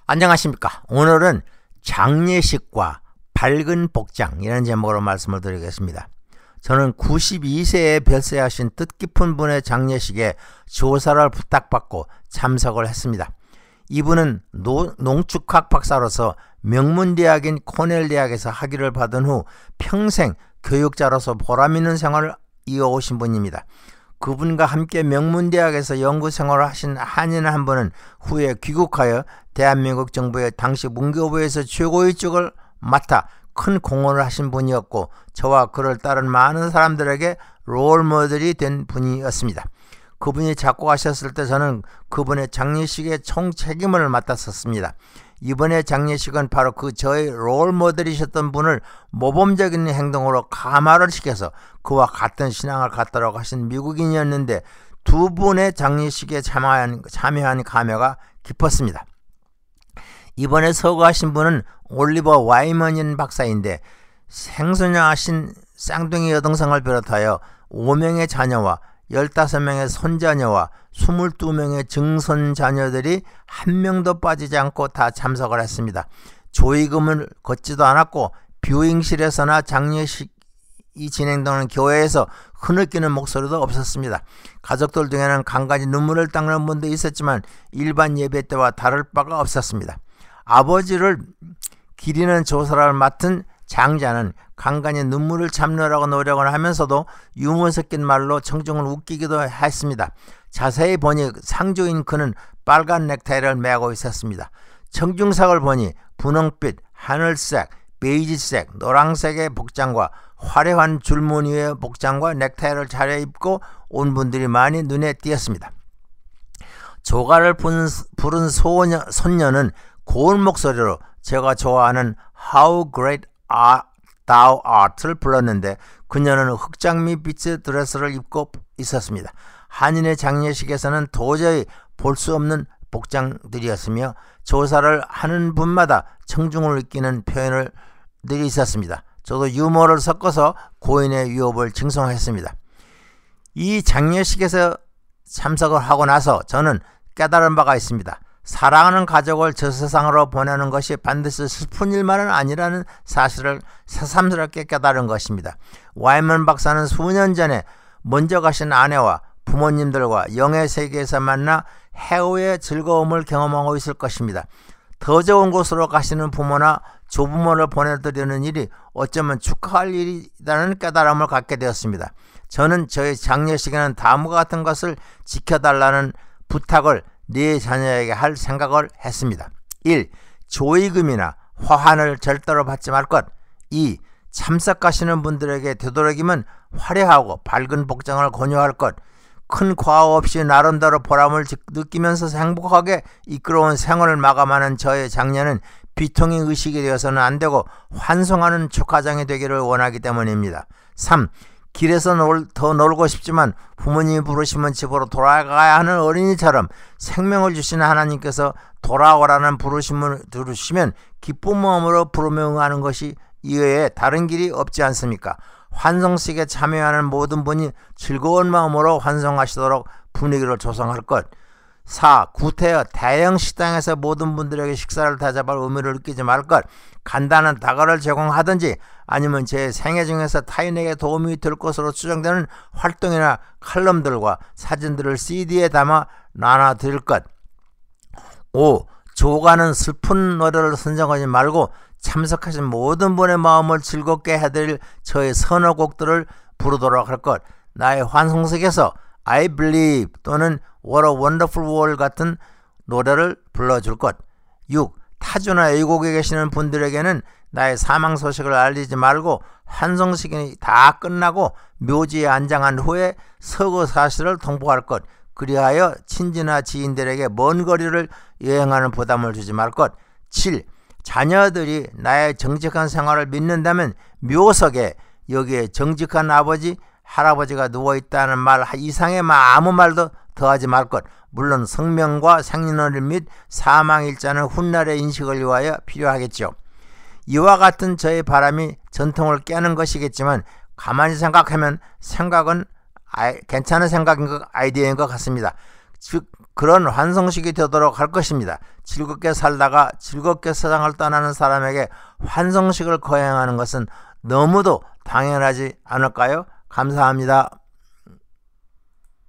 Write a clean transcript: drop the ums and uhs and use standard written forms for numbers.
안녕하십니까. 오늘은 장례식과 밝은 복장 이라는 제목으로 말씀을 드리겠습니다. 저는 92세에 별세하신 뜻깊은 분의 장례식에 조사를 부탁받고 참석을 했습니다. 이분은 농축학 박사로서 명문대학인 코넬 대학에서 학위를 받은 후 평생 교육자로서 보람있는 생활을 이어오신 분입니다. 그분과 함께 명문대학에서 연구생활을 하신 한인 한 분은 후에 귀국하여 대한민국 정부의 당시 문교부에서 최고위 쪽을 맡아 큰 공헌을 하신 분이었고, 저와 그를 따른 많은 사람들에게 롤모델이 된 분이었습니다. 그분이 작곡하셨을 때 저는 그분의 장례식의 총책임을 맡았었습니다. 이번에 장례식은 바로 저의 롤모델이셨던 분을 모범적인 행동으로 감화를 시켜서 그와 같은 신앙을 갖도록 하신 미국인이었는데, 두 분의 장례식에 참여한 감회가 깊었습니다. 이번에 서거하신 분은 올리버 와이먼 박사인데, 생소녀하신 쌍둥이 여동생을 비롯하여 5명의 자녀와 15명의 손자녀와 22명의 증손자녀들이 한 명도 빠지지 않고 다 참석을 했습니다. 조의금을 걷지도 않았고, 뷰잉실에서나 장례식이 진행되는 교회에서 흐느끼는 목소리도 없었습니다. 가족들 중에는 간간히 눈물을 닦는 분도 있었지만 일반 예배 때와 다를 바가 없었습니다. 아버지를 기리는 조사를 맡은 장자는 간간히 눈물을 참느라고 노력을 하면서도 유머 섞인 말로 청중을 웃기기도 했습니다. 자세히 보니 상조인 그는 빨간 넥타이를 매고 있었습니다. 청중석을 보니 분홍빛, 하늘색, 베이지색, 노란색의 복장과 화려한 줄무늬의 복장과 넥타이를 차려입고 온 분들이 많이 눈에 띄었습니다. 조가를 부른 손녀는 고운 목소리로 제가 좋아하는 How Great Thou Art를 불렀는데, 그녀는 흑장미빛의 드레스를 입고 있었습니다. 한인의 장례식에서는 도저히 볼 수 없는 복장들이었으며 조사를 하는 분마다 청중을 느끼는 표현들이 있었습니다. 저도 유머를 섞어서 고인의 유업을 칭송했습니다. 이 장례식에서 참석을 하고 나서 저는 깨달은 바가 있습니다. 사랑하는 가족을 저 세상으로 보내는 것이 반드시 슬픈 일만은 아니라는 사실을 새삼스럽게 깨달은 것입니다. 와이먼 박사는 수년 전에 먼저 가신 아내와 부모님들과 영의 세계에서 만나 해외의 즐거움을 경험하고 있을 것입니다. 더 좋은 곳으로 가시는 부모나 조부모를 보내드리는 일이 어쩌면 축하할 일이라는 깨달음을 갖게 되었습니다. 저는 저희 장례식에는 다음과 같은 것을 지켜달라는 부탁을 네 자녀에게 할 생각을 했습니다. 1. 조의금이나 화환을 절대로 받지 말 것. 2. 참석하시는 분들에게 되도록이면 화려하고 밝은 복장을 권유할 것. 큰 과오 없이 나름대로 보람을 느끼면서 행복하게 이끌어온 생활을 마감하는 저의 장례는 비통의 의식이 되어서는 안 되고 환송하는 축하장이 되기를 원하기 때문입니다. 3. 길에서 더 놀고 싶지만 부모님이 부르시면 집으로 돌아가야 하는 어린이처럼 생명을 주시는 하나님께서 돌아오라는 부르심을 들으시면 기쁜 마음으로 부르며 응하는 것이 이외에 다른 길이 없지 않습니까? 환송식에 참여하는 모든 분이 즐거운 마음으로 환송하시도록 분위기를 조성할 것. 4. 구태여 대형 식당에서 모든 분들에게 식사를 대접할 의무를 느끼지 말 것. 간단한 다과를 제공하든지 아니면 제 생애 중에서 타인에게 도움이 될 것으로 추정되는 활동이나 칼럼들과 사진들을 CD에 담아 나눠드릴 것. 5. 조가는 슬픈 노래를 선정하지 말고 참석하신 모든 분의 마음을 즐겁게 해드릴 저의 선호곡들을 부르도록 할 것. 나의 환송석에서 I Believe 또는 What a Wonderful World 같은 노래를 불러줄 것. 6. 타주나 애국에 계시는 분들에게는 나의 사망 소식을 알리지 말고 환송식이 다 끝나고 묘지에 안장한 후에 서거 사실을 통보할 것. 그리하여 친지나 지인들에게 먼 거리를 여행하는 부담을 주지 말 것. 7. 자녀들이 나의 정직한 생활을 믿는다면 묘석에 여기에 정직한 아버지, 할아버지가 누워있다는 말 이상의 아무 말도 더하지 말 것. 물론 성명과 생년월일 및 사망일자는 훗날의 인식을 위하여 필요하겠죠. 이와 같은 저의 바람이 전통을 깨는 것이겠지만 가만히 생각하면 생각은 괜찮은 생각인 것, 아이디어인 것 같습니다. 즉 그런 환성식이 되도록 할 것입니다. 즐겁게 살다가 즐겁게 세상을 떠나는 사람에게 환성식을 거행하는 것은 너무도 당연하지 않을까요? 감사합니다.